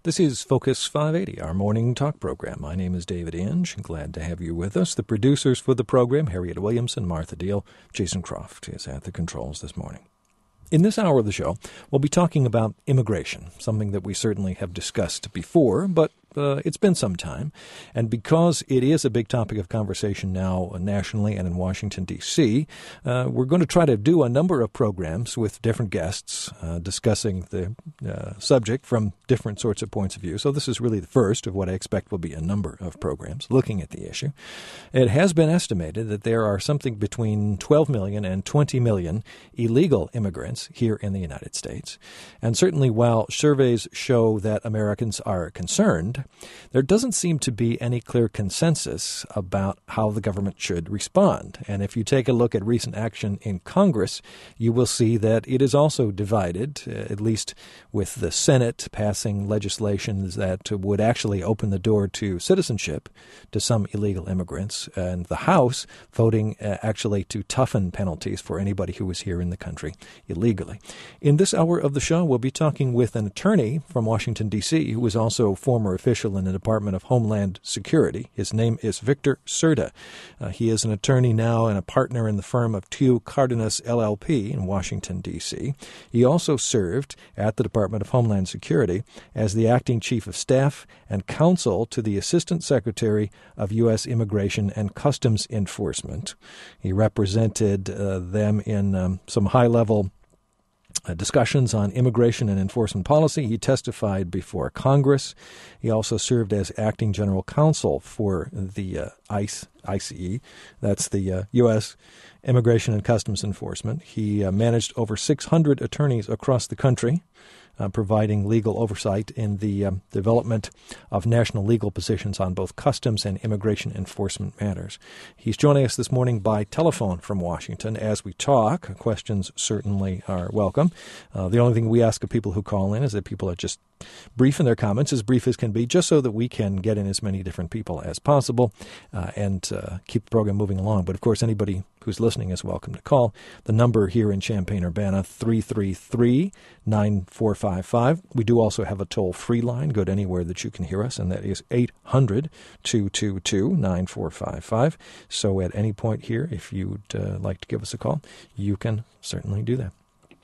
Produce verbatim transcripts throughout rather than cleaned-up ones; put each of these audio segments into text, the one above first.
This is Focus five eighty, our morning talk program. My name is David Inge. Glad to have you with us. The producers for the program, Harriet Williamson, Martha Deal. Jason Croft is at the controls this morning. In this hour of the show, we'll be talking about immigration, something that we certainly have discussed before, but uh, it's been some time. And because it is a big topic of conversation now nationally and in Washington, D C, uh, we're going to try to do a number of programs with different guests uh, discussing the uh, subject from different sorts of points of view. So this is really the first of what I expect will be a number of programs looking at the issue. It has been estimated that there are something between twelve million and twenty million illegal immigrants here in the United States. And certainly while surveys show that Americans are concerned, there doesn't seem to be any clear consensus about how the government should respond. And if you take a look at recent action in Congress, you will see that it is also divided, uh, at least with the Senate passing legislation that would actually open the door to citizenship to some illegal immigrants, and the House voting uh, actually to toughen penalties for anybody who is here in the country illegally. In this hour of the show, we'll be talking with an attorney from Washington, D C, who is also former official in the Department of Homeland Security. His name is Victor Serta. Uh, he is an attorney now and a partner in the firm of Tew Cardenas, L L P in Washington, D C. He also served at the Department of Homeland Security as the acting chief of staff and counsel to the Assistant Secretary of U S Immigration and Customs Enforcement. He represented uh, them in um, some high-level Uh, discussions on immigration and enforcement policy. He testified before Congress. He also served as acting general counsel for the uh, ICE, ICE, that's the uh, U S Immigration and Customs Enforcement. He uh, managed over six hundred attorneys across the country, Uh, providing legal oversight in the um, development of national legal positions on both customs and immigration enforcement matters. He's joining us this morning by telephone from Washington as we talk. Questions certainly are welcome. Uh, the only thing we ask of people who call in is that people are just brief in their comments, as brief as can be, just so that we can get in as many different people as possible uh, and uh, keep the program moving along. But, of course, anybody who's listening is welcome to call. The number here in Champaign-Urbana, three three three, nine four five five. We do also have a toll-free line. Go to anywhere that you can hear us, and that is eight hundred, two two two, nine four five five. So at any point here, if you'd uh, like to give us a call, you can certainly do that.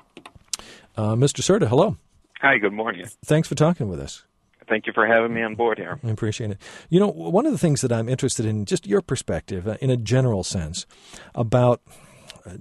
Uh, Mister Serta, hello. Hi, good morning. Thanks for talking with us. Thank you for having me on board here. I appreciate it. You know, one of the things that I'm interested in, just your perspective, uh, in a general sense, about uh,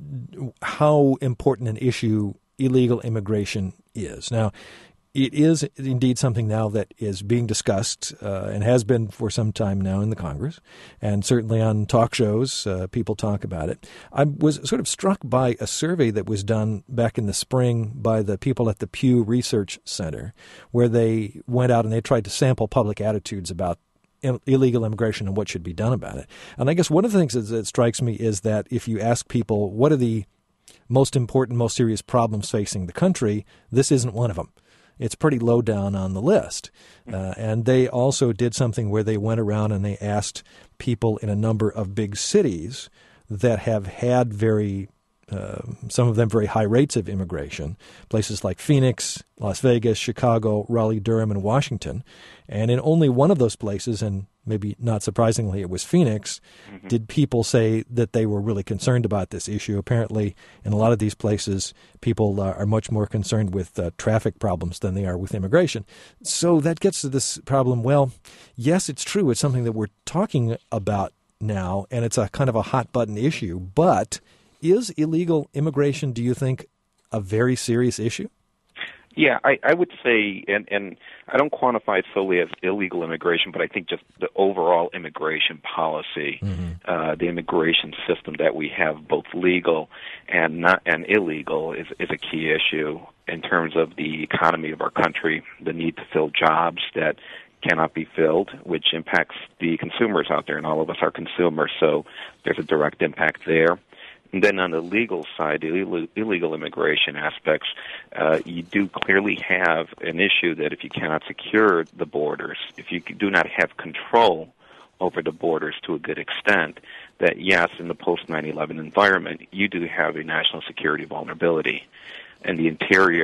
how important an issue illegal immigration is. Now, it is indeed something now that is being discussed uh, and has been for some time now in the Congress, and certainly on talk shows, uh, people talk about it. I was sort of struck by a survey that was done back in the spring by the people at the Pew Research Center, where they went out and they tried to sample public attitudes about illegal immigration and what should be done about it. And I guess one of the things that, that strikes me is that if you ask people, what are the most important, most serious problems facing the country, this isn't one of them. It's pretty low down on the list. Uh, and they also did something where they went around and they asked people in a number of big cities that have had very, uh, some of them very high rates of immigration, places like Phoenix, Las Vegas, Chicago, Raleigh, Durham, and Washington. And in only one of those places, and maybe not surprisingly it was Phoenix, mm-hmm. did people say that they were really concerned about this issue. Apparently, in a lot of these places, people uh, are much more concerned with uh, traffic problems than they are with immigration. So that gets to this problem. Well, yes, it's true. It's something that we're talking about now, and it's a kind of a hot-button issue. But is illegal immigration, do you think, a very serious issue? Yeah, I, I would say, and, and I don't quantify it solely as illegal immigration, but I think just the overall immigration policy, mm-hmm. uh, the immigration system that we have, both legal and not and illegal, is, is a key issue in terms of the economy of our country, the need to fill jobs that cannot be filled, which impacts the consumers out there, and all of us are consumers, so there's a direct impact there. And then on the legal side, the Ill- illegal immigration aspects, uh, you do clearly have an issue that if you cannot secure the borders, if you do not have control over the borders to a good extent, that yes, in the post nine eleven environment, you do have a national security vulnerability. And the Interior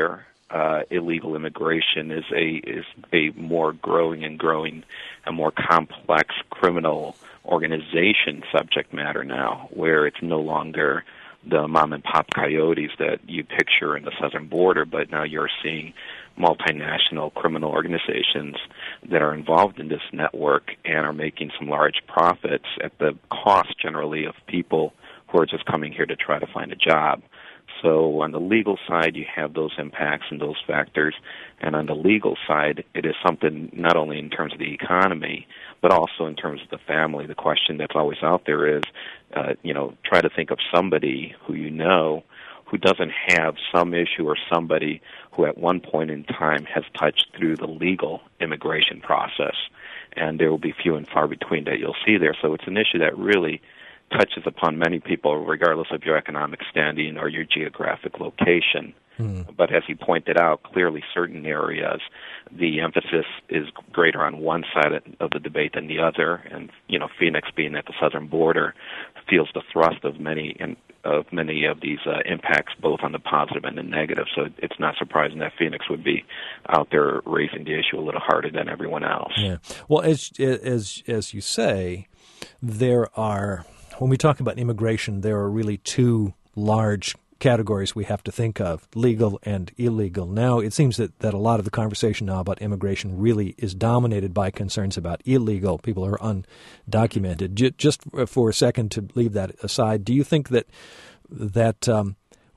uh, illegal immigration is a is a more growing and growing, a more complex criminal organization subject matter now, where it's no longer the mom and pop coyotes that you picture in the southern border, but now you're seeing multinational criminal organizations that are involved in this network and are making some large profits at the cost generally of people who are just coming here to try to find a job. So on the legal side, you have those impacts and those factors. And on the legal side, it is something not only in terms of the economy, but also in terms of the family. The question that's always out there is, uh, you know, try to think of somebody who you know who doesn't have some issue or somebody who at one point in time has touched through the legal immigration process. And there will be few and far between that you'll see there. So it's an issue that really touches upon many people, regardless of your economic standing or your geographic location. Mm. But as he pointed out, clearly certain areas, the emphasis is greater on one side of the debate than the other. And, you know, Phoenix being at the southern border feels the thrust of many and of many of these uh, impacts, both on the positive and the negative. So it's not surprising that Phoenix would be out there raising the issue a little harder than everyone else. Yeah. Well, as as as you say, there are, when we talk about immigration, there are really two large categories we have to think of, legal and illegal. Now, it seems that, that a lot of the conversation now about immigration really is dominated by concerns about illegal. People are undocumented. J- just for a second to leave that aside, do you think that that um,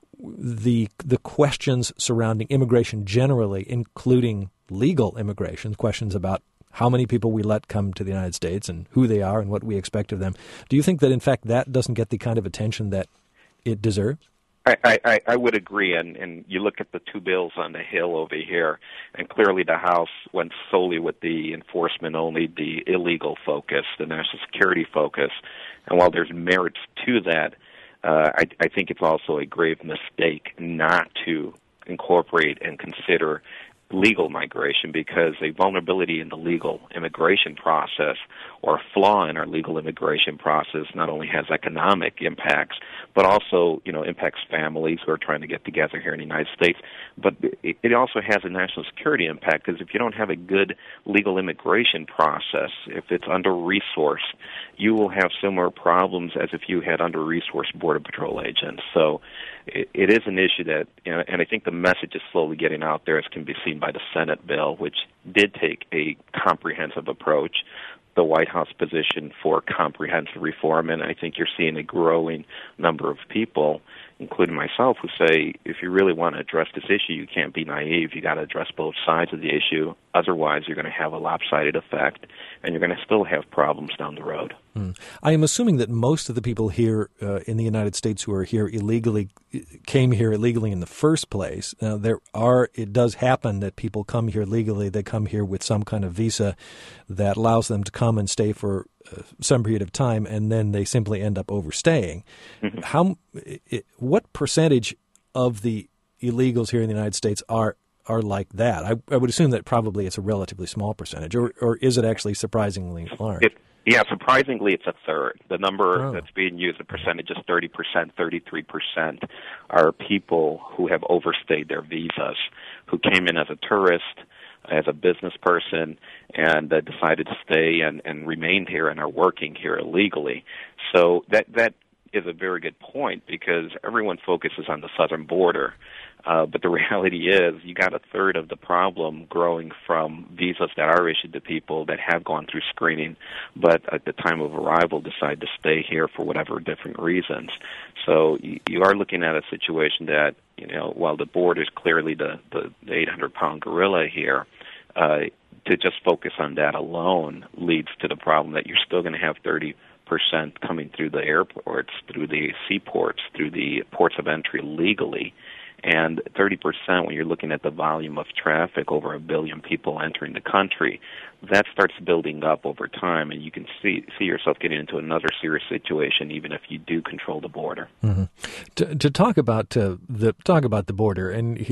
the the questions surrounding immigration generally, including legal immigration, questions about how many people we let come to the United States and who they are and what we expect of them, do you think that, in fact, that doesn't get the kind of attention that it deserves? I, I, I would agree, and, and you look at the two bills on the Hill over here, and clearly the House went solely with the enforcement only, the illegal focus, the national security focus, and while there's merits to that, uh, I, I think it's also a grave mistake not to incorporate and consider legal migration, because a vulnerability in the legal immigration process or a flaw in our legal immigration process not only has economic impacts, but also, you know, impacts families who are trying to get together here in the United States. But it, it also has a national security impact, because if you don't have a good legal immigration process, if it's under-resourced, you will have similar problems as if you had under-resourced Border Patrol agents. So it, it is an issue that, you know, and I think the message is slowly getting out there, as can be seen by the Senate bill, which did take a comprehensive approach, the White House position for comprehensive reform, and I think you're seeing a growing number of people, including myself, who say if you really want to address this issue, you can't be naive. You got to address both sides of the issue. Otherwise, you're going to have a lopsided effect, and you're going to still have problems down the road. Mm. I am assuming that most of the people here uh, in the United States who are here illegally came here illegally in the first place. Now, there are, it does happen that people come here legally. They come here with some kind of visa that allows them to come and stay for uh, some period of time, and then they simply end up overstaying. Mm-hmm. How, it, what percentage of the illegals here in the United States are are like that? I, I would assume that probably it's a relatively small percentage, or or is it actually surprisingly large? It, yeah, surprisingly, it's a third. The number oh. that's being used, the percentage is thirty percent, thirty-three percent are people who have overstayed their visas, who came in as a tourist, as a business person, and uh, decided to stay and, and remained here and are working here illegally. So that that is a very good point, because everyone focuses on the southern border. Uh, but the reality is you got a third of the problem growing from visas that are issued to people that have gone through screening, but at the time of arrival decide to stay here for whatever different reasons. So you, you are looking at a situation that, you know, while the border is clearly the, the, the eight hundred pound gorilla here, uh, to just focus on that alone leads to the problem that you're still going to have thirty percent coming through the airports, through the seaports, through the ports of entry legally. And thirty percent, when you're looking at the volume of traffic, over a billion people entering the country, that starts building up over time, and you can see see yourself getting into another serious situation, even if you do control the border. Mm-hmm. To, to talk about uh, the talk about the border, and here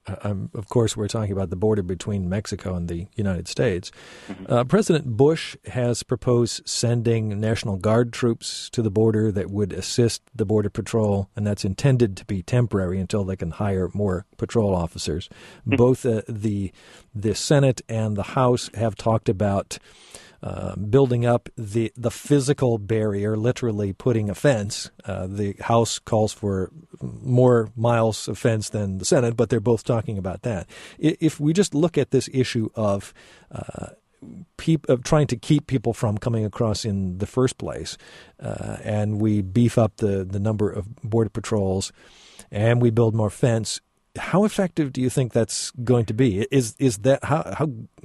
um, of course, we're talking about the border between Mexico and the United States. Mm-hmm. Uh, President Bush has proposed sending National Guard troops to the border that would assist the Border Patrol, and that's intended to be temporary until they can hire more patrol officers. Mm-hmm. Both uh, the the Senate and the House have talked about Uh, building up the, the physical barrier, literally putting a fence. Uh, the House calls for more miles of fence than the Senate, but they're both talking about that. If we just look at this issue of uh, peop- of trying to keep people from coming across in the first place, uh, and we beef up the, the number of border patrols, and we build more fence, how effective do you think that's going to be? Is is that how how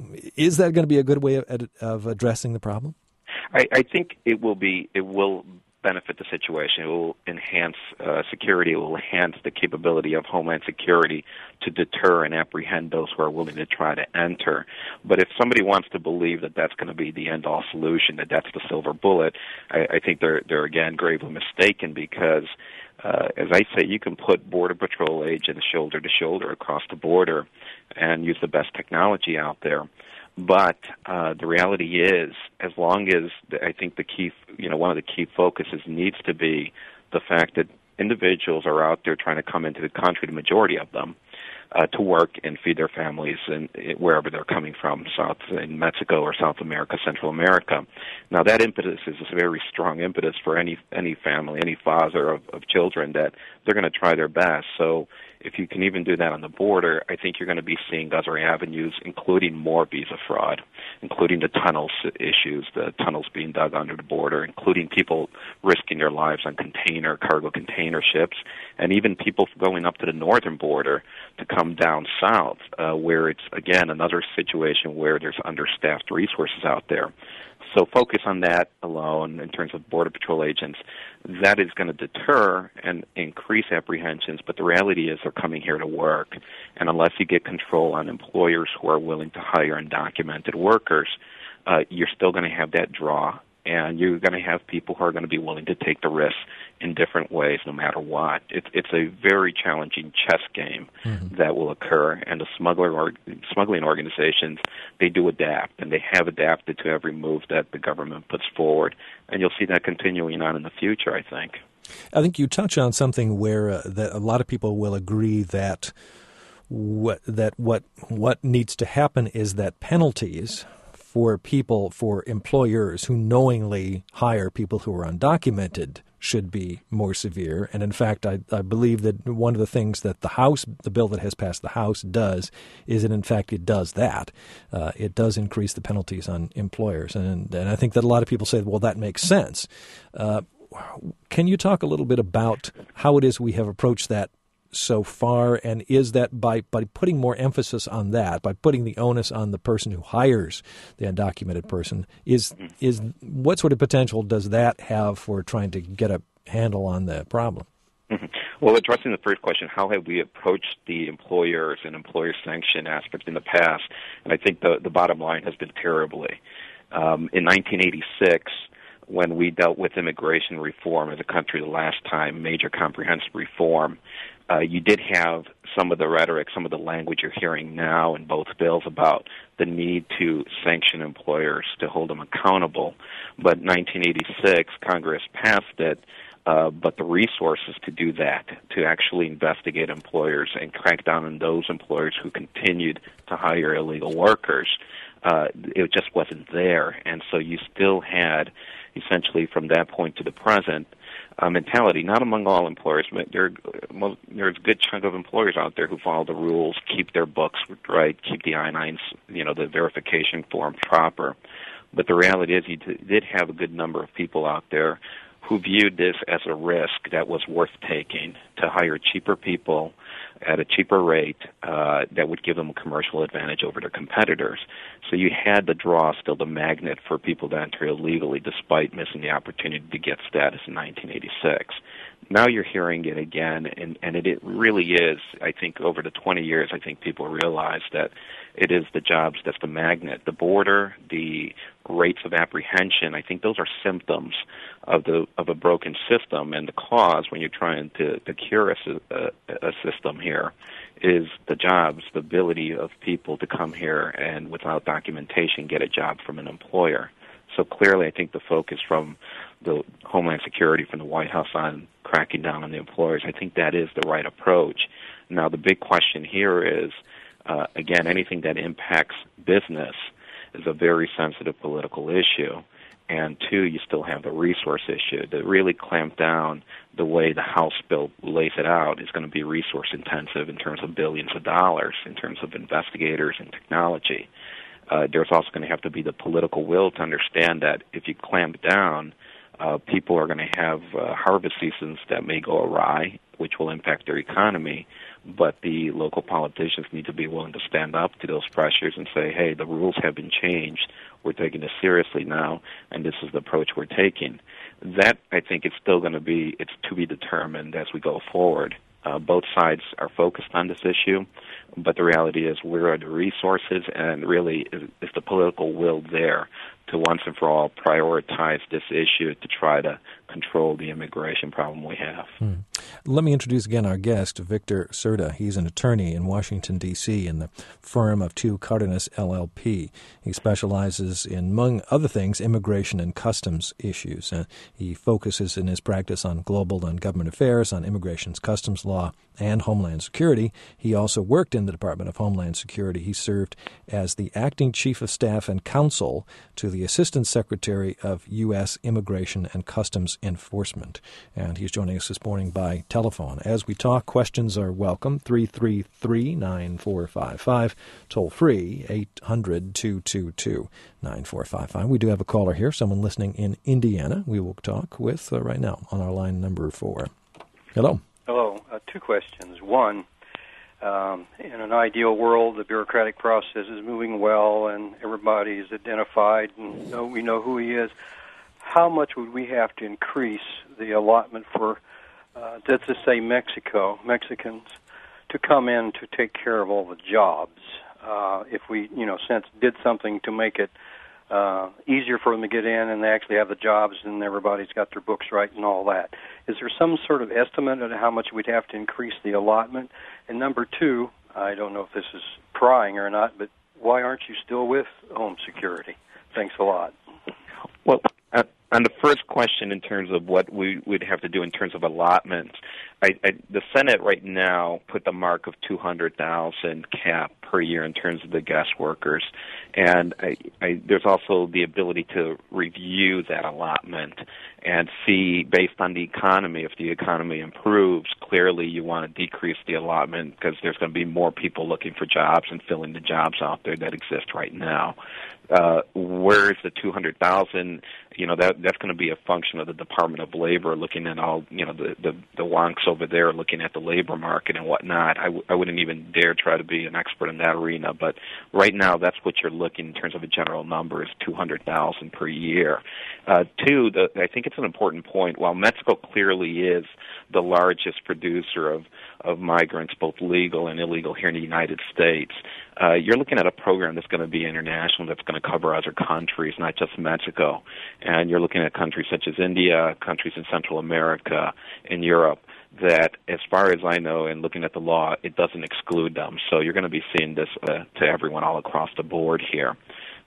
is that going to be a good way of, of addressing the problem? I, I think it will be. It will benefit the situation. It will enhance uh, security. It will enhance the capability of Homeland Security to deter and apprehend those who are willing to try to enter. But if somebody wants to believe that that's going to be the end-all solution, that that's the silver bullet, I, I think they're they're again gravely mistaken, because Uh, as I say, you can put Border Patrol agents shoulder to shoulder across the border and use the best technology out there. But uh, the reality is, as long as the, I think the key, you know, one of the key focuses needs to be the fact that individuals are out there trying to come into the country, the majority of them, uh, to work and feed their families and wherever they're coming from, South in Mexico or South America, Central America. Now, that impetus is a very strong impetus for any any family, any father of, of children, that they're going to try their best. So if you can even do that on the border, I think you're going to be seeing other avenues, including more visa fraud, including the tunnels issues, the tunnels being dug under the border, including people risking their lives on container, cargo container ships, and even people going up to the northern border to come down south, uh, where it's, again, another situation where there's understaffed resources out there. So focus on that alone in terms of Border Patrol agents. That is going to deter and increase apprehensions, but the reality is they're coming here to work. And unless you get control on employers who are willing to hire undocumented workers, uh, you're still going to have that draw, and you're going to have people who are going to be willing to take the risks in different ways no matter what. It's, it's a very challenging chess game mm-hmm. that will occur, and the smuggler or, smuggling organizations, they do adapt, and they have adapted to every move that the government puts forward, and you'll see that continuing on in the future, I think. I think you touch on something where uh, that a lot of people will agree that what, that what, what needs to happen is that penalties for people, for employers who knowingly hire people who are undocumented should be more severe. And in fact, I, I believe that one of the things that the House, the bill that has passed the House does, is that in fact it does that. Uh, it does increase the penalties on employers. And, and I think that a lot of people say, well, that makes sense. Uh, can you talk a little bit about how it is we have approached that so far, and is that by, by putting more emphasis on that, by putting the onus on the person who hires the undocumented person, is is what sort of potential does that have for trying to get a handle on the problem? Mm-hmm. Well, addressing the first question, how have we approached the employers and employer sanction aspect in the past? And I think the, the bottom line has been terribly. Um, in nineteen eighty-six, when we dealt with immigration reform as a country the last time, major comprehensive reform, Uh, you did have some of the rhetoric, some of the language you're hearing now in both bills about the need to sanction employers, to hold them accountable. But nineteen eighty-six, Congress passed it, uh, but the resources to do that, to actually investigate employers and crack down on those employers who continued to hire illegal workers, uh, it just wasn't there. And so you still had, essentially from that point to the present, Uh, mentality, not among all employers, but there, well, there's a good chunk of employers out there who follow the rules, keep their books right, keep the I nines, you know, the verification form proper. But the reality is you d- did have a good number of people out there who viewed this as a risk that was worth taking, to hire cheaper people at a cheaper rate uh, that would give them a commercial advantage over their competitors. So you had the draw, still the magnet for people to enter illegally despite missing the opportunity to get status in nineteen eighty-six. Now you're hearing it again, and, and it, it really is, I think over the twenty years, I think people realize that it is the jobs that's the magnet. The border, the rates of apprehension, I think those are symptoms of the of a broken system, and the cause when you're trying to, to cure a, a, a system here is the jobs, the ability of people to come here and without documentation get a job from an employer. So clearly I think the focus from the Homeland Security, from the White House on cracking down on the employers, I think that is the right approach. Now the big question here is, uh, again, anything that impacts business is a very sensitive political issue. And two, you still have the resource issue. To really clamp down the way the House bill lays it out is going to be resource intensive in terms of billions of dollars, in terms of investigators and technology. Uh, there's also going to have to be the political will to understand that if you clamp down, uh, people are going to have uh, harvest seasons that may go awry, which will impact their economy. But the local politicians need to be willing to stand up to those pressures and say, hey, the rules have been changed. We're taking this seriously now, and this is the approach we're taking. That, I think, is still going to be, it's to be determined as we go forward. Uh, both sides are focused on this issue, but the reality is where are the resources, and really is, is the political will there to once and for all prioritize this issue to try to control the immigration problem we have. Hmm. Let me introduce again our guest, Victor Serta. He's an attorney in Washington, D C in the firm of Two Cardenas, L L P. He specializes in, among other things, immigration and customs issues. Uh, he focuses in his practice on global and government affairs, on immigration, customs law, and Homeland Security. He also worked in the Department of Homeland Security. He served as the acting chief of staff and counsel to the Assistant Secretary of U S Immigration and Customs Enforcement. And he's joining us this morning by telephone. As we talk, questions are welcome. three three three, nine four five five. Toll free, eight hundred, two two two, nine four five five. We do have a caller here, someone listening in Indiana. We will talk with uh, right now on our line number four. Hello. Hello. Uh, two questions. One, um, in an ideal world, the bureaucratic process is moving well and everybody is identified and know, we know who he is. How much would we have to increase the allotment for, uh, let's just say Mexico, Mexicans, to come in to take care of all the jobs? Uh, if we, you know, since did something to make it uh, easier for them to get in and they actually have the jobs and everybody's got their books right and all that. Is there some sort of estimate of how much we'd have to increase the allotment? And number two, I don't know if this is prying or not, but why aren't you still with Home Security? Thanks a lot. Well, uh, on the first question in terms of what we would have to do in terms of allotments, I, I, the Senate right now put the mark of two hundred thousand cap per year in terms of the guest workers. And I, I, there's also the ability to review that allotment and see, based on the economy, if the economy improves, clearly you want to decrease the allotment because there's going to be more people looking for jobs and filling the jobs out there that exist right now. Uh, where is the two hundred thousand? You know, that that's going to be a function of the Department of Labor looking at all, you know, the, the, the wonks over there looking at the labor market and whatnot. I, w- I wouldn't even dare try to be an expert in that arena, but right now that's what you're looking in terms of a general number is two hundred thousand per year. Uh, two, the, I think it's an important point. While Mexico clearly is the largest producer of, of migrants, both legal and illegal, here in the United States, uh, you're looking at a program that's going to be international, that's going to cover other countries, not just Mexico. And you're looking at countries such as India, countries in Central America, in Europe, that as far as I know, and looking at the law, it doesn't exclude them. So you're going to be seeing this uh, to everyone all across the board here.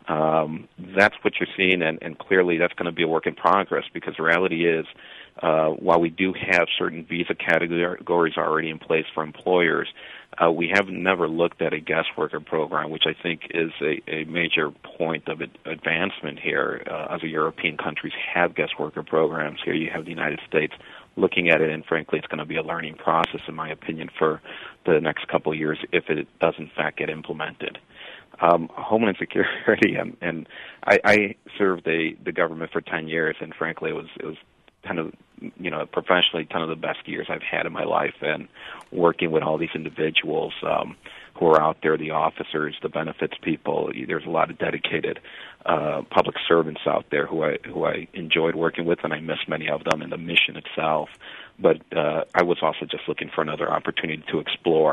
Um, that's what you're seeing, and, and clearly that's going to be a work in progress because the reality is, uh, while we do have certain visa categories already in place for employers, uh, we have never looked at a guest worker program, which I think is a, a major point of advancement here. Uh, other European countries have guest worker programs. Here you have the United States looking at it, and frankly, it's going to be a learning process, in my opinion, for the next couple of years if it does, in fact, get implemented. Um, Homeland Security, and, and I, I served the, the government for ten years, and frankly, it was it was kind of, you know, professionally, ten of the best years I've had in my life, and working with all these individuals um, who are out there, the officers, the benefits people. There's a lot of dedicated uh, public servants out there who I who I enjoyed working with, and I miss many of them, and the mission itself. But uh, I was also just looking for another opportunity to explore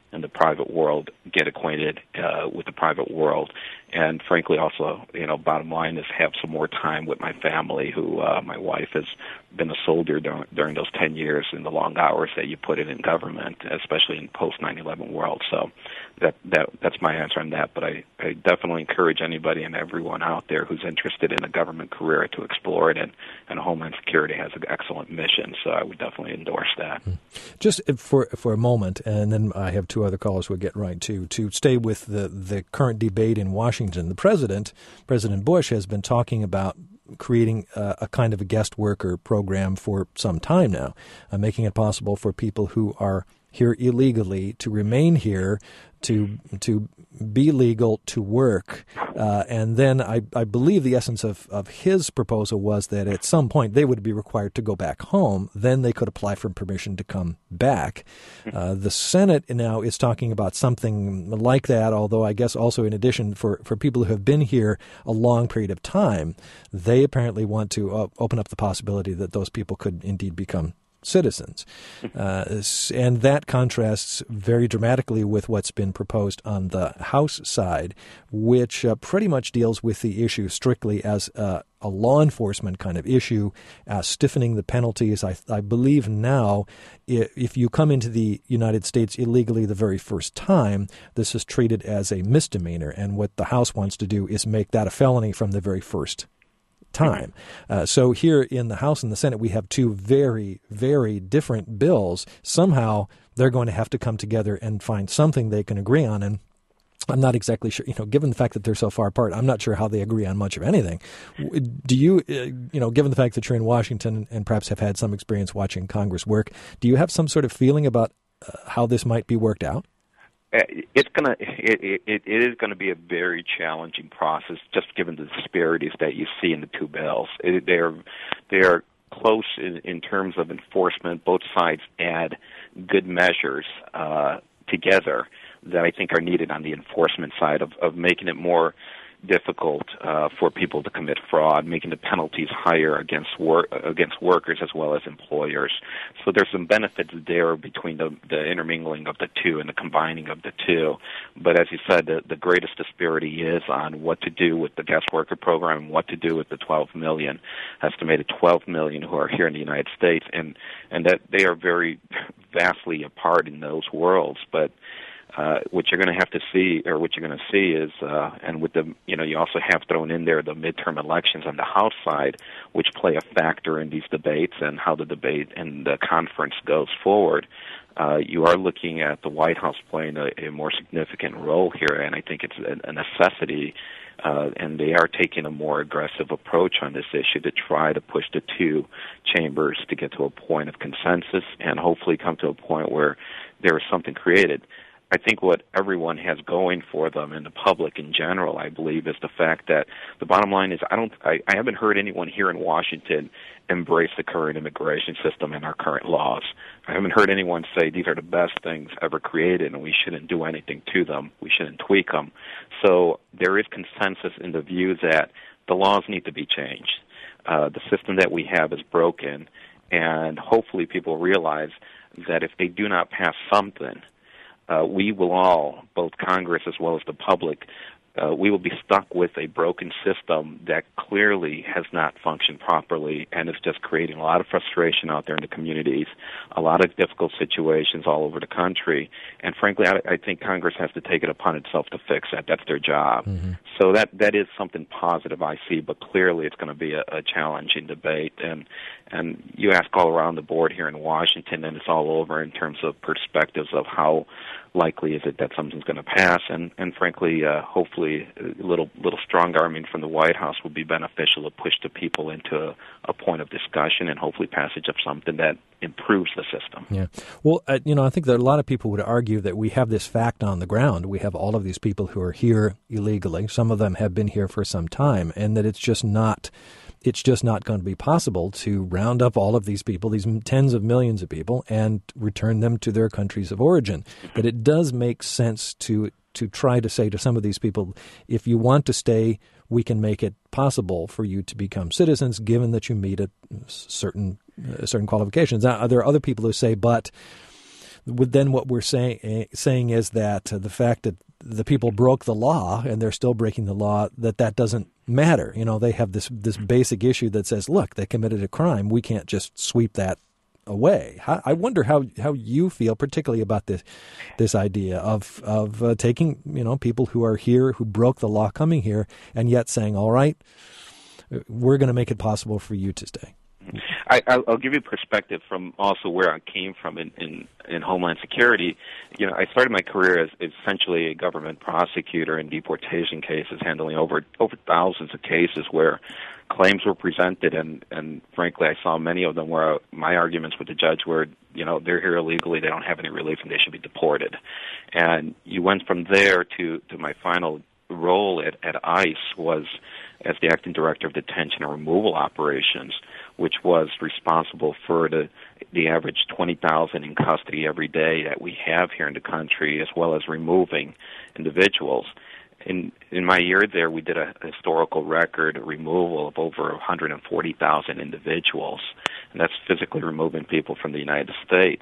in the private world, get acquainted uh, with the private world, and frankly also, you know, bottom line is have some more time with my family, who uh, my wife has been a soldier during, during those ten years in the long hours that you put in in government, especially in post nine eleven world. So that that that's my answer on that, but I, I definitely encourage anybody and everyone out there who's interested in a government career to explore it, and, and Homeland Security has an excellent mission, so I would definitely endorse that. Just for for a moment, and then I have two other callers we'll get right to, to stay with the, the current debate in Washington. The president, President Bush, has been talking about creating a, a kind of a guest worker program for some time now, uh, making it possible for people who are here illegally to remain here, to to be legal, to work. Uh, and then I, I believe the essence of, of his proposal was that at some point they would be required to go back home. Then they could apply for permission to come back. Uh, the Senate now is talking about something like that, although I guess also in addition for, for people who have been here a long period of time, they apparently want to uh, open up the possibility that those people could indeed become citizens. Uh, and that contrasts very dramatically with what's been proposed on the House side, which uh, pretty much deals with the issue strictly as uh, a law enforcement kind of issue, uh, stiffening the penalties. I, I believe now if you come into the United States illegally the very first time, this is treated as a misdemeanor. And what the House wants to do is make that a felony from the very first time. Uh, so here in the House and the Senate, we have two very, very different bills. Somehow they're going to have to come together and find something they can agree on. And I'm not exactly sure, you know, given the fact that they're so far apart, I'm not sure how they agree on much of anything. Do you, uh, you know, given the fact that you're in Washington and perhaps have had some experience watching Congress work, do you have some sort of feeling about uh, how this might be worked out? It's gonna. It, it, it is going to be a very challenging process, just given the disparities that you see in the two bills. It, they're they're close in, in terms of enforcement. Both sides add good measures uh, together that I think are needed on the enforcement side of, of making it more difficult uh, for people to commit fraud, making the penalties higher against work against workers as well as employers. So there's some benefits there between the, the intermingling of the two and the combining of the two. But as you said, the, the greatest disparity is on what to do with the guest worker program and what to do with the twelve million, estimated twelve million who are here in the United States, and and that they are very vastly apart in those worlds. But Uh, what you're going to have to see, or what you're going to see is, uh, and with the, you know, you also have thrown in there the midterm elections on the House side, which play a factor in these debates and how the debate and the conference goes forward. Uh, you are looking at the White House playing a, a more significant role here, and I think it's a, a necessity, uh, and they are taking a more aggressive approach on this issue to try to push the two chambers to get to a point of consensus and hopefully come to a point where there is something created. I think what everyone has going for them, and the public in general, I believe, is the fact that the bottom line is I don't, I, I haven't heard anyone here in Washington embrace the current immigration system and our current laws. I haven't heard anyone say these are the best things ever created and we shouldn't do anything to them. We shouldn't tweak them. So there is consensus in the view that the laws need to be changed. Uh, the system that we have is broken, and hopefully people realize that if they do not pass something, Uh, we will all, both Congress as well as the public, uh, we will be stuck with a broken system that clearly has not functioned properly and is just creating a lot of frustration out there in the communities, a lot of difficult situations all over the country. And frankly, I, I think Congress has to take it upon itself to fix that. That's their job. Mm-hmm. So that that is something positive I see, but clearly it's going to be a, a challenging debate. And and you ask all around the board here in Washington, and it's all over in terms of perspectives of how likely is it that something's going to pass, and, and frankly, uh, hopefully a little little strong arming from the White House will be beneficial to push the people into a, a point of discussion and hopefully passage of something that improves the system. Yeah. Well, uh, you know, I think that a lot of people would argue that we have this fact on the ground. We have all of these people who are here illegally. Some of them have been here for some time, and that it's just not it's just not going to be possible to round up all of these people, these tens of millions of people, and return them to their countries of origin. But it does make sense to to try to say to some of these people, if you want to stay, we can make it possible for you to become citizens, given that you meet a certain uh, certain qualifications. Now, there are other people who say, but then what we're saying saying is that uh, the fact that the people broke the law and they're still breaking the law, that that doesn't matter. You know, they have this this basic issue that says, look, they committed a crime. We can't just sweep that away. I wonder how, how you feel, particularly about this this idea of of uh, taking, you know, people who are here, who broke the law coming here, and yet saying, all right, we're going to make it possible for you to stay. I, I'll give you perspective from also where I came from in, in, in Homeland Security. You know, I started my career as essentially a government prosecutor in deportation cases, handling over over thousands of cases where claims were presented, and, and frankly, I saw many of them where my arguments with the judge were, you know, they're here illegally, they don't have any relief, and they should be deported. And you went from there to, to my final role at, at ICE was as the acting director of detention and removal operations, which was responsible for the the average twenty thousand in custody every day that we have here in the country, as well as removing individuals. In in my year there, we did a historical record removal of over one hundred forty thousand individuals, and that's physically removing people from the United States.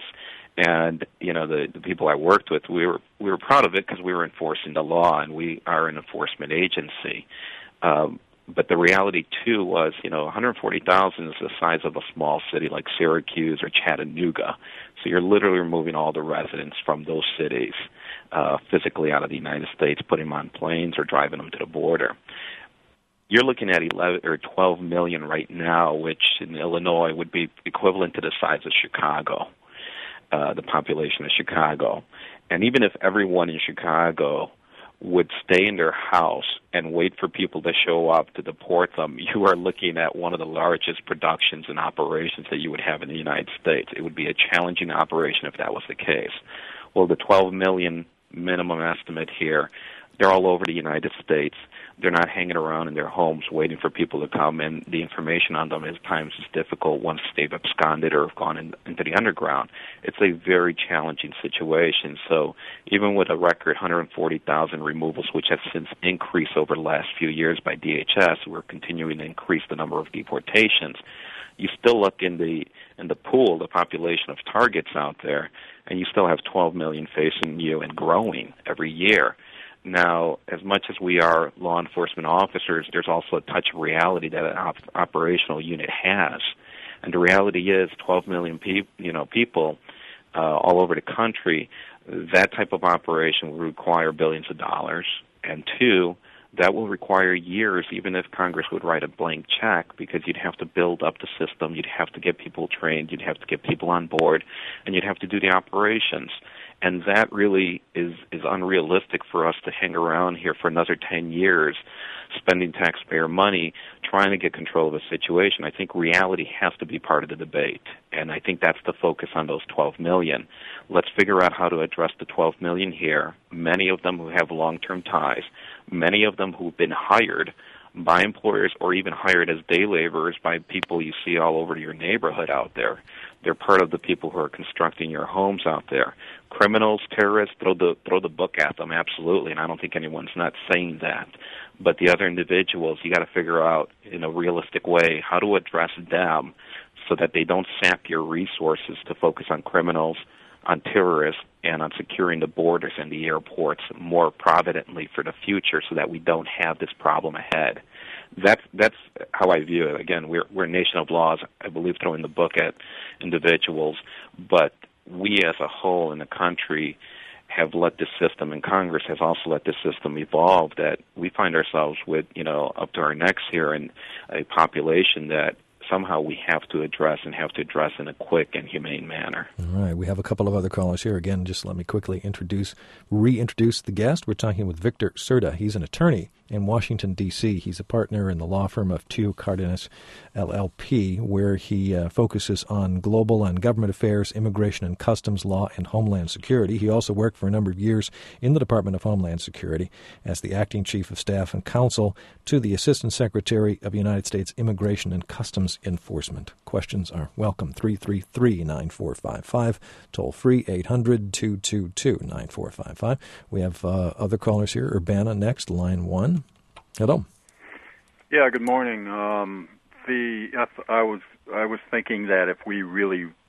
And you know, the the people I worked with, we were we were proud of it because we were enforcing the law, and we are an enforcement agency. Um, But the reality, too, was, you know, one hundred forty thousand is the size of a small city like Syracuse or Chattanooga. So you're literally removing all the residents from those cities uh, physically out of the United States, putting them on planes or driving them to the border. You're looking at eleven or twelve million right now, which in Illinois would be equivalent to the size of Chicago, uh, the population of Chicago. And even if everyone in Chicago would stay in their house and wait for people to show up to deport them, you are looking at one of the largest productions and operations that you would have in the United States. It would be a challenging operation if that was the case. Well, the twelve million minimum estimate here, they're all over the United States. They're not hanging around in their homes waiting for people to come, and the information on them at times is difficult once they've absconded or have gone in, into the underground. It's a very challenging situation. So even with a record one hundred forty thousand removals, which has since increased over the last few years by D H S, we're continuing to increase the number of deportations. You still look in the in the pool, the population of targets out there, and you still have twelve million facing you and growing every year. Now, as much as we are law enforcement officers, there's also a touch of reality that an op- operational unit has. And the reality is twelve million pe- you know, people uh, all over the country, that type of operation will require billions of dollars. And two, that will require years, even if Congress would write a blank check, because you'd have to build up the system, you'd have to get people trained, you'd have to get people on board, and you'd have to do the operations. And that really is, is unrealistic for us to hang around here for another ten years, spending taxpayer money, trying to get control of a situation. I think reality has to be part of the debate, and I think that's the focus on those twelve million. Let's figure out how to address the twelve million here, many of them who have long-term ties, many of them who've been hired by employers or even hired as day laborers by people you see all over your neighborhood out there. They're part of the people who are constructing your homes out there. Criminals, terrorists, throw the throw the book at them, absolutely, and I don't think anyone's not saying that. But the other individuals, you got to figure out in a realistic way how to address them so that they don't sap your resources to focus on criminals, on terrorists, and on securing the borders and the airports more providently for the future so that we don't have this problem ahead. That's that's how I view it. Again, we're we're a nation of laws. I believe throwing the book at individuals, but we as a whole in the country have let this system, and Congress has also let this system evolve, that we find ourselves with, you know, up to our necks here in a population that somehow we have to address and have to address in a quick and humane manner. All right. We have a couple of other callers here. Again, just let me quickly introduce, reintroduce the guest. We're talking with Victor Serta. He's an attorney in Washington, D C He's a partner in the law firm of Tew Cardenas, L L P, where he uh, focuses on global and government affairs, immigration and customs law, and homeland security. He also worked for a number of years in the Department of Homeland Security as the acting chief of staff and counsel to the Assistant Secretary of United States Immigration and Customs Enforcement. Questions are welcome. three three three, nine four five five, toll free eight hundred, two two two, nine four five five. We have uh, other callers here. Urbana next, line one. Hello. Yeah, good morning. Um, the I, I was I was thinking that if we really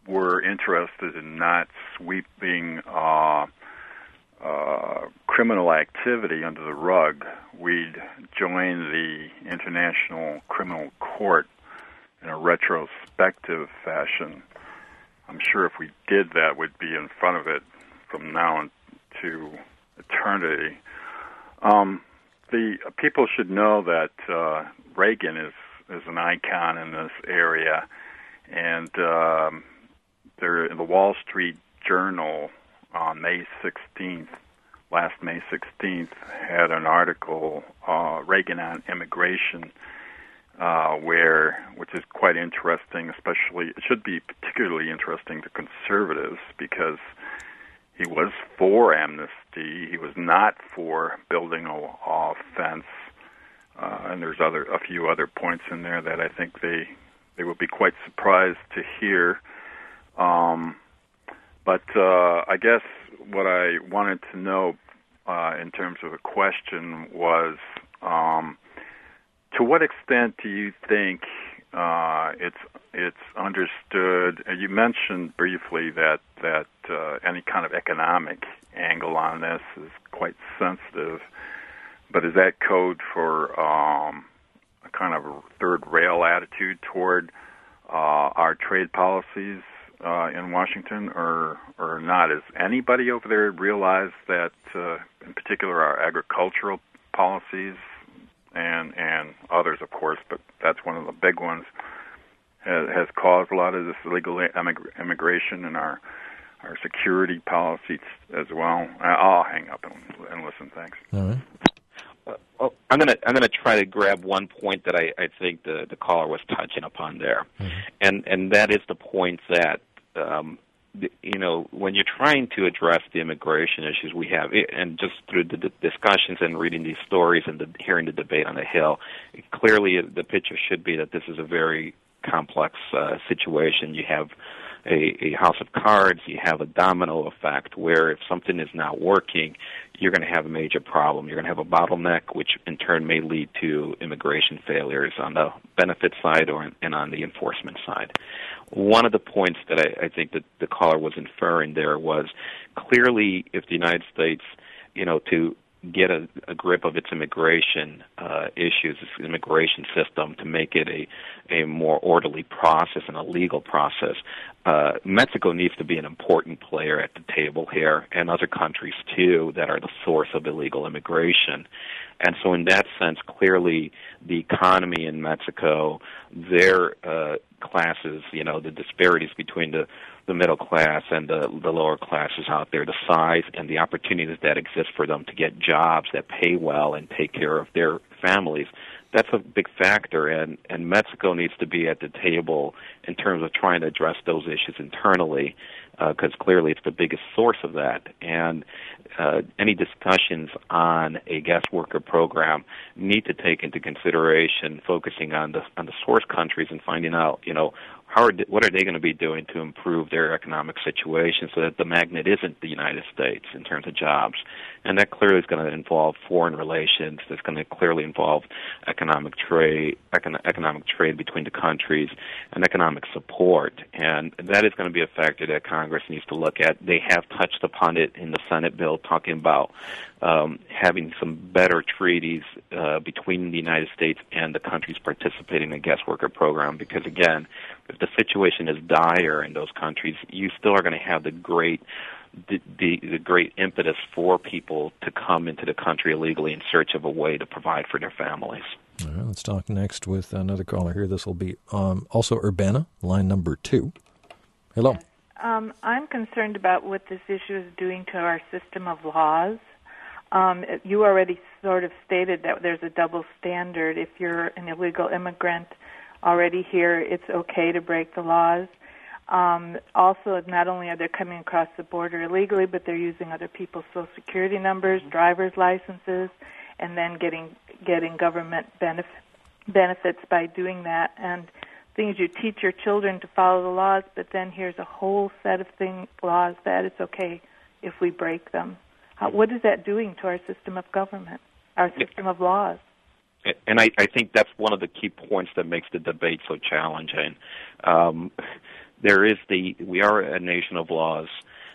were interested in not sweeping uh, uh, criminal activity under the rug, we'd join the International Criminal Court in a retrospective fashion. I'm sure if we did that, we'd be in front of it from now to eternity. Um, the uh, people should know that uh, Reagan is, is an icon in this area, and um, there in the Wall Street Journal on May sixteenth, last May sixteenth, had an article, uh, Reagan on Immigration, uh, where, which is quite interesting, especially, it should be particularly interesting to conservatives because he was for amnesty. He was not for building a, a fence, uh, and there's other a few other points in there that I think they they will be quite surprised to hear. Um, but uh, I guess what I wanted to know uh, in terms of a question was, um, to what extent do you think uh, it's it's understood? You mentioned briefly that that uh, any kind of economic angle on this is quite sensitive, but is that code for um, a kind of a third rail attitude toward uh, our trade policies uh, in Washington, or or not? Has anybody over there realized that, uh, in particular, our agricultural policies and and others, of course, but that's one of the big ones, has, has caused a lot of this illegal immig- immigration and our our security policies as well? I'll hang up and, and listen. Thanks. All right. Uh, well, I'm gonna I'm gonna try to grab one point that I, I think the, the caller was touching upon there, mm-hmm. and and that is the point that um, the, you know when you're trying to address the immigration issues we have, and just through the, the discussions and reading these stories and the, hearing the debate on the Hill, clearly the picture should be that this is a very complex uh, situation. You have A, a house of cards, you have a domino effect where if something is not working, you're going to have a major problem. You're going to have a bottleneck, which in turn may lead to immigration failures on the benefit side or and on the enforcement side. One of the points that I, I think that the caller was inferring there was clearly if the United States, you know, to get a, a grip of its immigration uh, issues, its immigration system, to make it a, a more orderly process and a legal process. Uh, Mexico needs to be an important player at the table here, and other countries, too, that are the source of illegal immigration. And so in that sense, clearly the economy in Mexico, their uh, classes, you know, the disparities between the the middle class and the, the lower classes out there, the size and the opportunities that exist for them to get jobs that pay well and take care of their families, that's a big factor, and, and Mexico needs to be at the table in terms of trying to address those issues internally, because uh, clearly it's the biggest source of that. And uh, any discussions on a guest worker program need to take into consideration focusing on the on the source countries and finding out, you know, how are they, what are they going to be doing to improve their economic situation so that the magnet isn't the United States in terms of jobs. And that clearly is going to involve foreign relations. It's going to clearly involve economic trade, econ- economic trade between the countries, and economic support. And that is going to be a factor that Congress needs to look at. They have touched upon it in the Senate bill, talking about um, having some better treaties uh, between the United States and the countries participating in the guest worker program. Because again, if the situation is dire in those countries, you still are going to have the great The, the, the great impetus for people to come into the country illegally in search of a way to provide for their families. All right, let's talk next with another caller here. This will be um, also Urbana, line number two. Hello. Yes. Um, I'm concerned about what this issue is doing to our system of laws. Um, you already sort of stated that there's a double standard. If you're an illegal immigrant already here, it's okay to break the laws. Um, also, not only are they coming across the border illegally, but they're using other people's Social Security numbers, driver's licenses, and then getting getting government benef- benefits by doing that. And things you teach your children to follow the laws, but then here's a whole set of thing laws that it's okay if we break them. How, what is that doing to our system of government, our system of laws? And I, I think that's one of the key points that makes the debate so challenging. Um, there is the we are a nation of laws,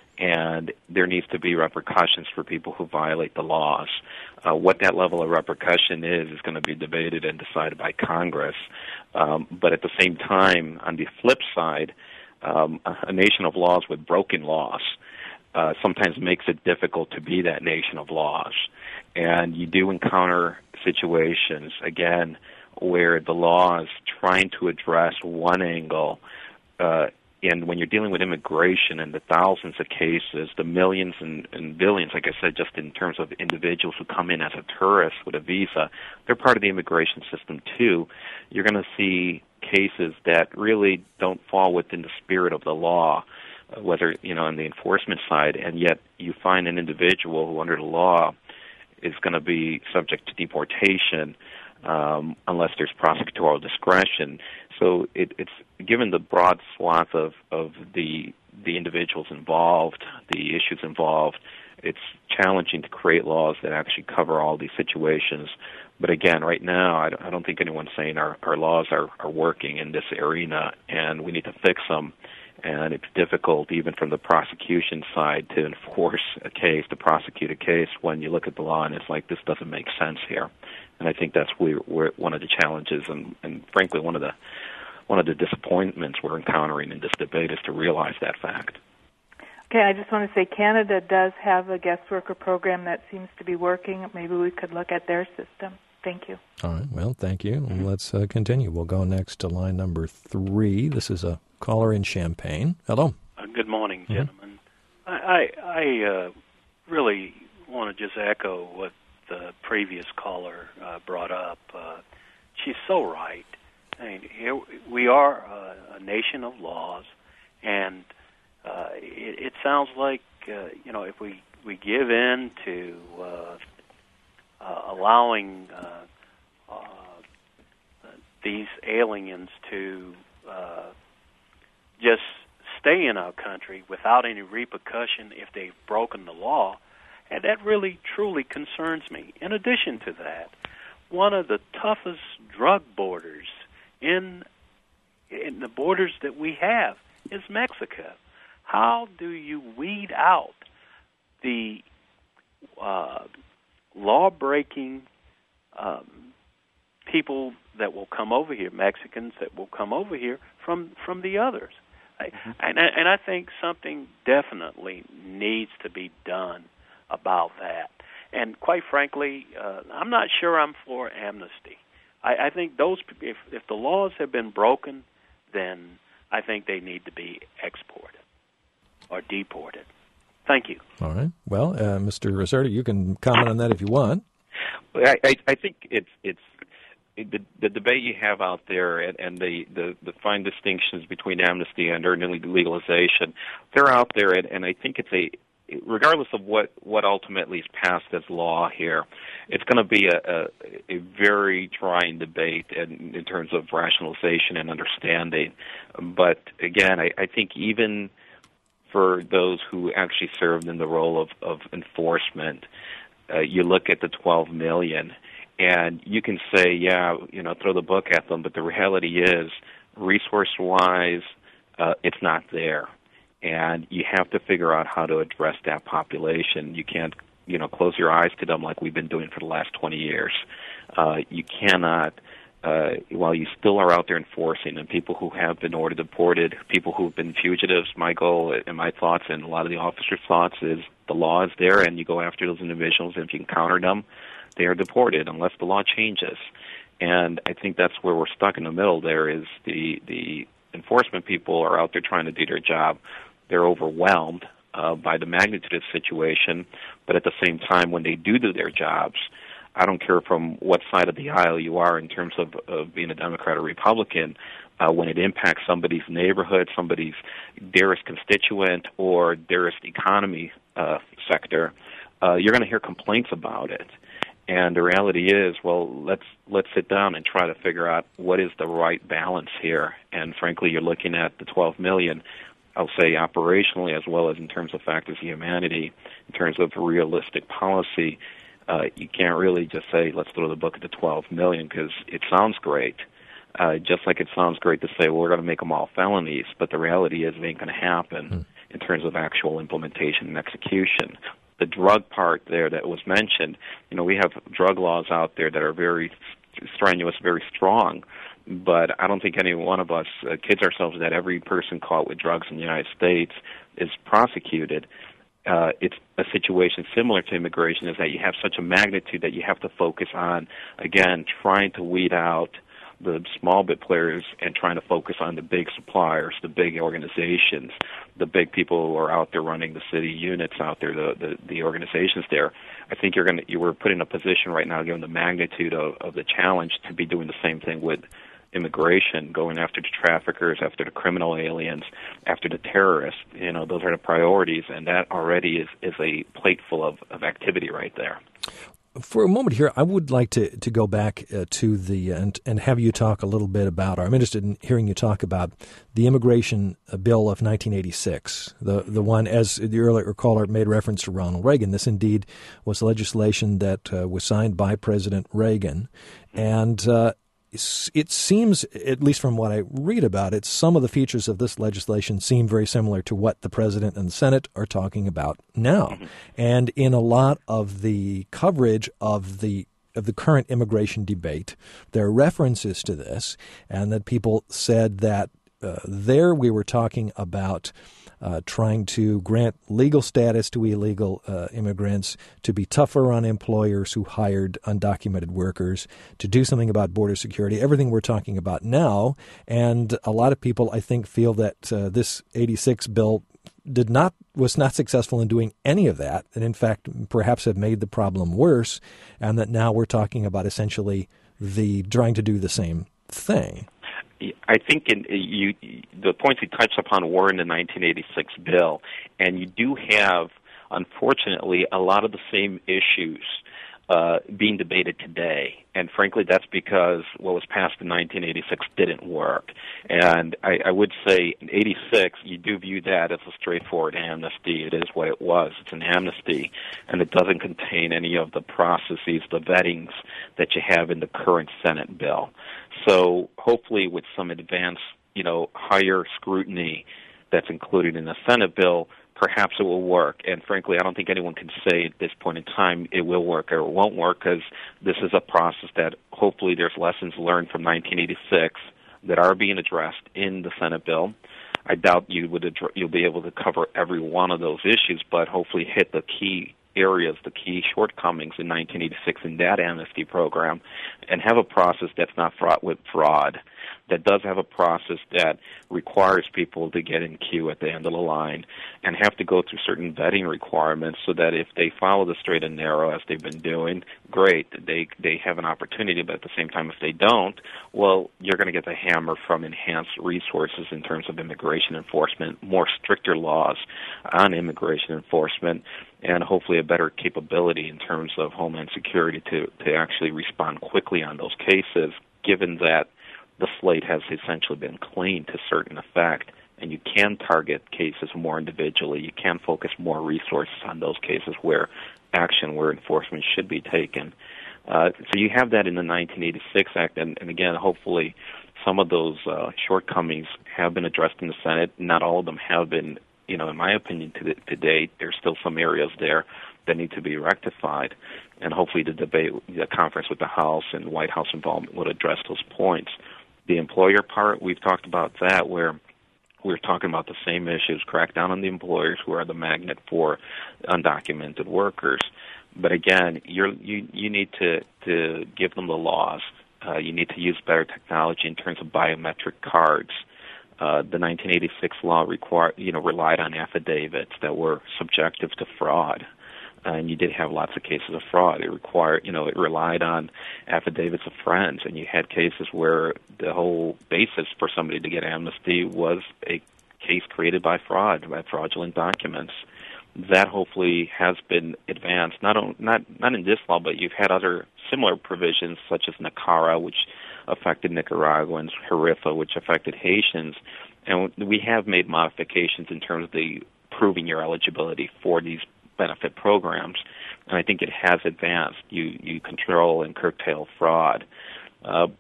and there needs to be repercussions for people who violate the laws. Uh, what that level of repercussion is is going to be debated and decided by Congress. Um, but at the same time, on the flip side, um, a nation of laws with broken laws uh, sometimes makes it difficult to be that nation of laws. And you do encounter situations, again, where the law is trying to address one angle, uh, and when you're dealing with immigration and the thousands of cases, the millions and, and billions, like I said, just in terms of individuals who come in as a tourist with a visa, they're part of the immigration system too. You're going to see cases that really don't fall within the spirit of the law, uh, whether, you know, on the enforcement side, and yet you find an individual who under the law is going to be subject to deportation um, unless there's prosecutorial discretion. So it, it's given the broad swath of, of the the individuals involved, the issues involved, it's challenging to create laws that actually cover all these situations. But again, right now, I don't, I don't think anyone's saying our, our laws are, are working in this arena, and we need to fix them. And it's difficult, even from the prosecution side, to enforce a case, to prosecute a case when you look at the law and it's like, this doesn't make sense here. And I think that's where, where one of the challenges, and, and frankly, one of the one of the disappointments we're encountering in this debate is to realize that fact. Okay, I just want to say Canada does have a guest worker program that seems to be working. Maybe we could look at their system. Thank you. All right, well, thank you. Let's uh, continue. We'll go next to line number three. This is a caller in Champaign. Hello. Uh, good morning, gentlemen. Mm-hmm. I, I, I uh, really want to just echo what the previous caller uh, brought up. Uh, she's so right. I mean, here we are uh, a nation of laws, and uh, it, it sounds like uh, you know if we, we give in to uh, uh, allowing uh, uh, these aliens to uh, just stay in our country without any repercussion if they've broken the law, and that really truly concerns me. In addition to that, one of the toughest drug borders in in the borders that we have is Mexico. How do you weed out the uh, law-breaking um, people that will come over here, Mexicans that will come over here from, from the others? Mm-hmm. I, and, I, and I think something definitely needs to be done about that. And quite frankly, uh, I'm not sure I'm for amnesty. I, I think those if if the laws have been broken, then I think they need to be exported or deported. Thank you. All right. Well, uh, Mister Rosardi, you can comment on that if you want. I, I, I think it's it's the, the debate you have out there and, and the, the, the fine distinctions between amnesty and early legalization. They're out there, and, and I think it's a regardless of what, what ultimately is passed as law here, it's going to be a, a, a very trying debate in, in terms of rationalization and understanding. But again, I, I think even for those who actually served in the role of, of enforcement, uh, you look at the twelve million, and you can say, yeah, you know, throw the book at them, but the reality is, resource-wise, uh, it's not there. And you have to figure out how to address that population. You can't, you know, close your eyes to them like we've been doing for the last twenty years. Uh, you cannot, uh, while you still are out there enforcing, and people who have been ordered deported, people who have been fugitives, my goal and my thoughts and a lot of the officers' thoughts is the law is there and you go after those individuals, and if you encounter them, they are deported unless the law changes. And I think that's where we're stuck in the middle there is the, the enforcement people are out there trying to do their job. They're overwhelmed uh, by the magnitude of the situation, but at the same time, when they do do their jobs, I don't care from what side of the aisle you are in terms of, of being a Democrat or Republican, uh, when it impacts somebody's neighborhood, somebody's dearest constituent, or dearest economy uh, sector, uh, you're going to hear complaints about it. And the reality is, well, let's let's sit down and try to figure out what is the right balance here. And frankly, you're looking at the twelve million. I'll say operationally as well as in terms of factors of humanity, in terms of realistic policy, uh, you can't really just say, let's throw the book at the twelve million because it sounds great. Uh, just like it sounds great to say, well, we're going to make them all felonies, but the reality is it ain't going to happen mm. in terms of actual implementation and execution. The drug part there that was mentioned, you know, we have drug laws out there that are very strenuous, very strong, but I don't think any one of us uh, kids ourselves that every person caught with drugs in the United States is prosecuted. Uh, it's a situation similar to immigration, is that you have such a magnitude that you have to focus on, again, trying to weed out the small bit players and trying to focus on the big suppliers, the big organizations, the big people who are out there running the city units out there, the the, the organizations there. I think you're going to you were put in a position right now, given the magnitude of, of the challenge, to be doing the same thing with immigration, going after the traffickers, after the criminal aliens, after the terrorists. You know, those are the priorities, and that already is, is a plate full of, of activity right there. For a moment here, I would like to, to go back uh, to the and and have you talk a little bit about, or I'm interested in hearing you talk about the immigration bill of nineteen eighty-six, the the one, as the earlier caller made reference to Ronald Reagan. This indeed was legislation that uh, was signed by President Reagan, and uh, it seems, at least from what I read about it, some of the features of this legislation seem very similar to what the President and the Senate are talking about now. Mm-hmm. And in a lot of the coverage of the of the current immigration debate, there are references to this, and that people said that uh, there we were talking about Uh, trying to grant legal status to illegal uh, immigrants, to be tougher on employers who hired undocumented workers, to do something about border security, everything we're talking about now. And a lot of people, I think, feel that uh, this eighty-six bill did not was not successful in doing any of that, and in fact perhaps have made the problem worse, and that now we're talking about essentially the trying to do the same thing. I think in, you, the points you touched upon were in the nineteen eighty-six bill, and you do have, unfortunately, a lot of the same issues uh, being debated today. And frankly, that's because what was passed in nineteen eighty-six didn't work. And I, I would say in eighty-six, you do view that as a straightforward amnesty. It is what it was. It's an amnesty, and it doesn't contain any of the processes, the vettings that you have in the current Senate bill. So hopefully with some advanced, you know, higher scrutiny that's included in the Senate bill, perhaps it will work. And frankly, I don't think anyone can say at this point in time it will work or it won't work, because this is a process that hopefully there's lessons learned from nineteen eighty-six that are being addressed in the Senate bill. I doubt you would address, you'll be able to cover every one of those issues, but hopefully hit the key areas, the key shortcomings in nineteen eighty-six in that amnesty program, and have a process that's not fraught with fraud, that does have a process that requires people to get in queue at the end of the line and have to go through certain vetting requirements, so that if they follow the straight and narrow as they've been doing, great, they they have an opportunity. But at the same time, if they don't, well, you're going to get the hammer from enhanced resources in terms of immigration enforcement, more stricter laws on immigration enforcement, and hopefully a better capability in terms of Homeland Security to, to actually respond quickly on those cases, given that the slate has essentially been cleaned to a certain effect, and you can target cases more individually. You can focus more resources on those cases where action, where enforcement should be taken. Uh, so you have that in the nineteen eighty-six Act, and, and again, hopefully some of those uh, shortcomings have been addressed in the Senate. Not all of them have been, you know, in my opinion, to, the, to date. There's still some areas there that need to be rectified, and hopefully the debate, the conference with the House and White House involvement would address those points. The employer part, we've talked about that, where we're talking about the same issues, crack down on the employers who are the magnet for undocumented workers. But again, you're, you you need to, to give them the laws. Uh, you need to use better technology in terms of biometric cards. Uh, the nineteen eighty-six law required, you know, relied on affidavits that were subjective to fraud. And you did have lots of cases of fraud. It required, you know, it relied on affidavits of friends, and you had cases where the whole basis for somebody to get amnesty was a case created by fraud, by fraudulent documents. That hopefully has been advanced, not on, not not in this law, but you've had other similar provisions such as NACARA, which affected Nicaraguans, HERIFA, which affected Haitians, and we have made modifications in terms of the proving your eligibility for these benefit programs, and I think it has advanced. You you control and curtail fraud, uh, but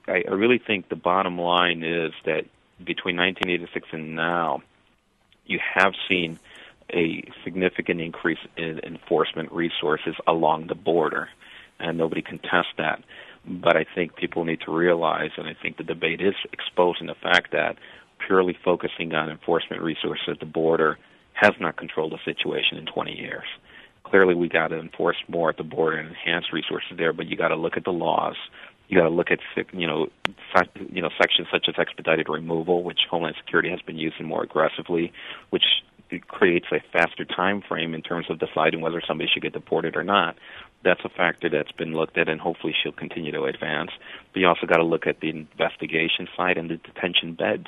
I, I really think the bottom line is that between nineteen eighty-six and now, you have seen a significant increase in enforcement resources along the border, and nobody contests that. But I think people need to realize, and I think the debate is exposing the fact that purely focusing on enforcement resources at the border has not controlled the situation in twenty years. Clearly, we got to enforce more at the border and enhance resources there, but you got to look at the laws. You got to look at you know you know sections such as expedited removal, which Homeland Security has been using more aggressively, which creates a faster time frame in terms of deciding whether somebody should get deported or not. That's a factor that's been looked at, and hopefully she'll continue to advance. But you also got to look at the investigation side and the detention beds.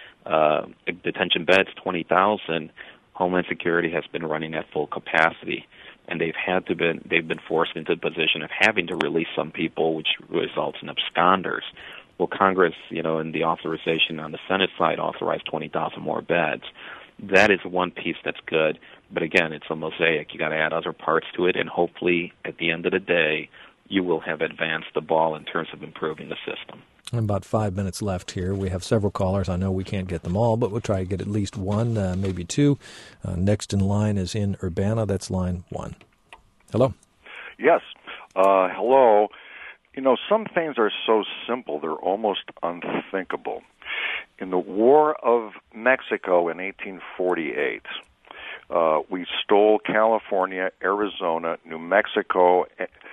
Uh, detention beds, twenty thousand. Homeland Security has been running at full capacity, and they've had to been they've been forced into the position of having to release some people, which results in absconders. Well, Congress, you know, in the authorization on the Senate side, authorized twenty thousand more beds. That is one piece that's good, but again, it's a mosaic. You got to add other parts to it, and hopefully, at the end of the day, you will have advanced the ball in terms of improving the system. About five minutes left here. We have several callers. I know we can't get them all, but we'll try to get at least one, uh, maybe two. Uh, next in line is in Urbana. That's line one. Hello. Yes. Uh, hello. You know, some things are so simple, they're almost unthinkable. In the War of Mexico in eighteen forty-eight, uh, we stole California, Arizona, New Mexico,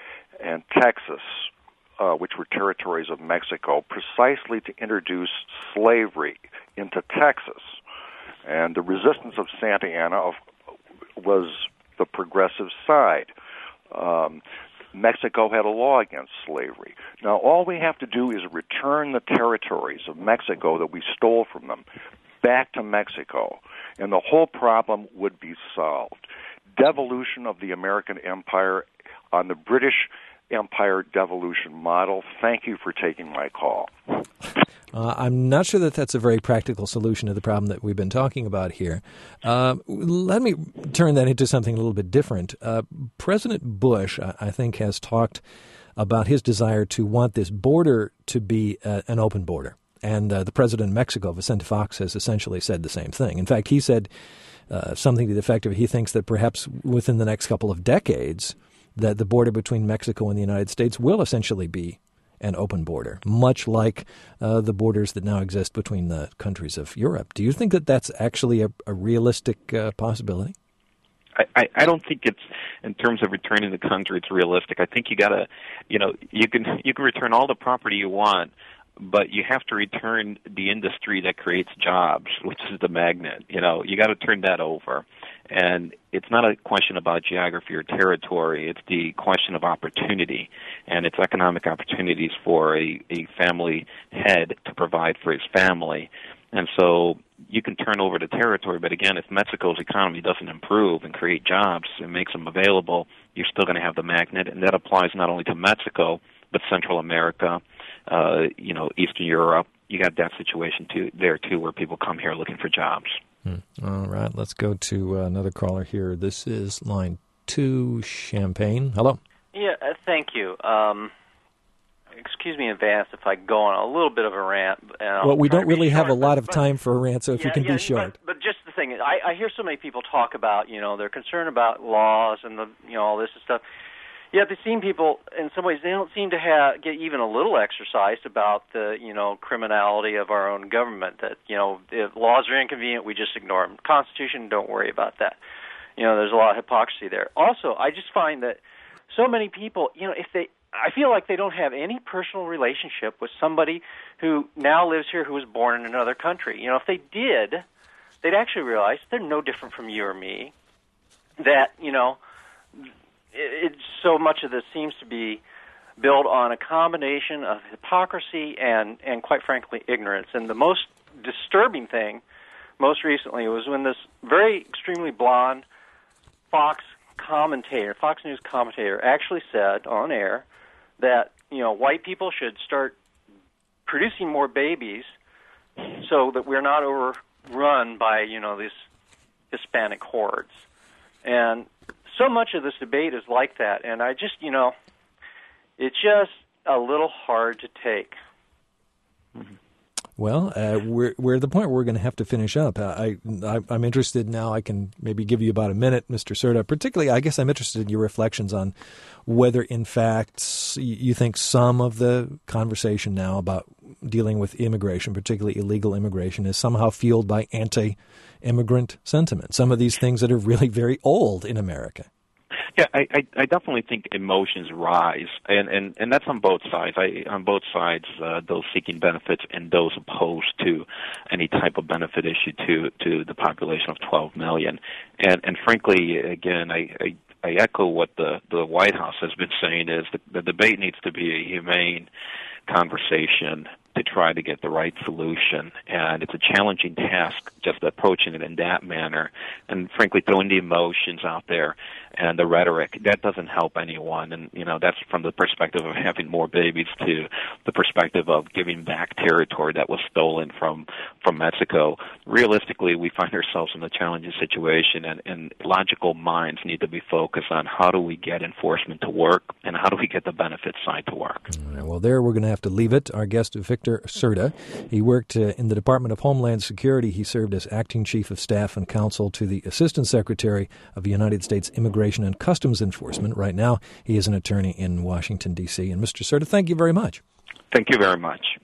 and Texas, uh, which were territories of Mexico, precisely to introduce slavery into Texas. And the resistance of Santa Anna was the progressive side. Um, Mexico had a law against slavery. Now, all we have to do is return the territories of Mexico that we stole from them back to Mexico, and the whole problem would be solved. Devolution of the American empire on the British Empire devolution model. Thank you for taking my call. Uh, I'm not sure that that's a very practical solution to the problem that we've been talking about here. Uh, let me turn that into something a little bit different. Uh, President Bush, I, I think, has talked about his desire to want this border to be uh, an open border. And uh, the president of Mexico, Vicente Fox, has essentially said the same thing. In fact, he said uh, something to the effect of he thinks that perhaps within the next couple of decades that the border between Mexico and the United States will essentially be an open border, much like uh, the borders that now exist between the countries of Europe. Do you think that that's actually a, a realistic uh, possibility? I, I don't think it's, in terms of returning the country, it's realistic. I think you gotta, you know, you can you can return all the property you want, but you have to return the industry that creates jobs, which is the magnet. You know, you got to turn that over. And it's not a question about geography or territory. It's the question of opportunity, and it's economic opportunities for a, a family head to provide for his family. And so you can turn over the territory, but again, if Mexico's economy doesn't improve and create jobs and makes them available, you're still going to have the magnet, and that applies not only to Mexico, but Central America, uh, you know, Eastern Europe. You got that situation too there too, where people come here looking for jobs. Hmm. All right, let's go to uh, another caller here. This is line two, Champaign. Hello. Yeah, uh, thank you. Um, excuse me in advance if I go on a little bit of a rant. And well, we don't really short, have a lot but, of time for a rant, so if yeah, you can yeah, be short. But, but just the thing is, I, I hear so many people talk about, you know, they're concerned about laws and the, you know, all this stuff. Yeah, they seem people, in some ways, they don't seem to have, get even a little exercised about the, you know, criminality of our own government. That, you know, if laws are inconvenient, we just ignore them. Constitution, don't worry about that. You know, there's a lot of hypocrisy there. Also, I just find that so many people, you know, if they, I feel like they don't have any personal relationship with somebody who now lives here who was born in another country. You know, if they did, they'd actually realize they're no different from you or me. That, you know, It, it, so much of this seems to be built on a combination of hypocrisy and, and, quite frankly, ignorance. And the most disturbing thing, most recently, was when this very extremely blonde Fox commentator, Fox News commentator, actually said on air that, you know, white people should start producing more babies so that we're not overrun by, you know, these Hispanic hordes. And so much of this debate is like that, and I just, you know, it's just a little hard to take. Mm-hmm. Well, uh, we're we're at the point where we're going to have to finish up. Uh, I, I I'm interested now. I can maybe give you about a minute, Mister Serta. Particularly, I guess I'm interested in your reflections on whether, in fact, you think some of the conversation now about dealing with immigration, particularly illegal immigration, is somehow fueled by anti-immigrant sentiment. Some of these things that are really very old in America. Yeah, I, I, I definitely think emotions rise, and, and, and that's on both sides. I, on both sides, uh, those seeking benefits and those opposed to any type of benefit issue to, to the population of twelve million. And, and frankly, again, I, I, I echo what the, the White House has been saying is the, the debate needs to be a humane conversation to try to get the right solution. And it's a challenging task just approaching it in that manner. And frankly, throwing the emotions out there and the rhetoric, that doesn't help anyone. And, you know, that's from the perspective of having more babies to the perspective of giving back territory that was stolen from, from Mexico. Realistically, we find ourselves in a challenging situation, and, and logical minds need to be focused on how do we get enforcement to work and how do we get the benefits side to work. All right, well, there we're going to have to leave it. Our guest, Victor Serta. He worked uh, in the Department of Homeland Security. He served as acting chief of staff and counsel to the Assistant Secretary of the United States Immigration and Customs Enforcement. Right now, he is an attorney in Washington, D C. And Mister Serta, thank you very much. Thank you very much.